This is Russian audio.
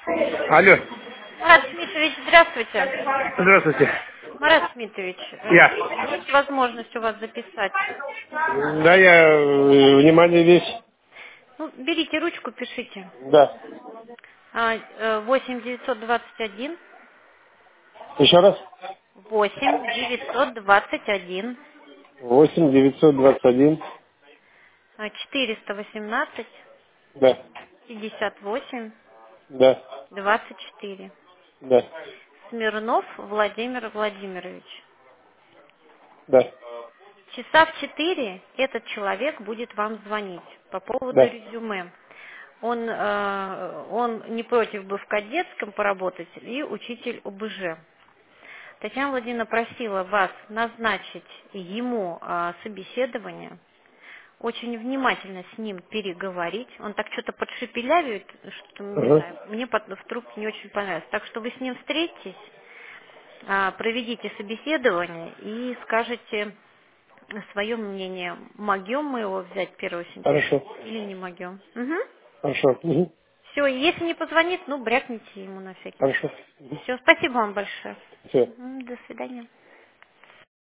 Алло. Марат Смитович, здравствуйте. Здравствуйте. Марат Смитович, Я. есть возможность у вас записать? Да, я внимание весь. Ну, берите ручку, пишите. Да. 8 921 Еще раз. 8 921 8 921. 418 Да. 58 Да. 24. Да. Смирнов Владимир Владимирович. Да. Часа в 4 этот человек будет вам звонить по поводу Да. резюме. Он не против бы в кадетском поработать и учитель ОБЖ. Татьяна Владимировна просила вас назначить ему собеседование, очень внимательно с ним переговорить. Он так что-то подшепелявит, что, не Ага. знаю, мне в трубке не очень понравилось. Так что вы с ним встретитесь, проведите собеседование и скажете свое мнение. Могем мы его взять 1 сентября Хорошо. или не могем? Угу. Хорошо. Мгм. Все, если не позвонит, ну, брякните ему на всякий Хорошо. случай. Все, спасибо вам большое. Все. До свидания.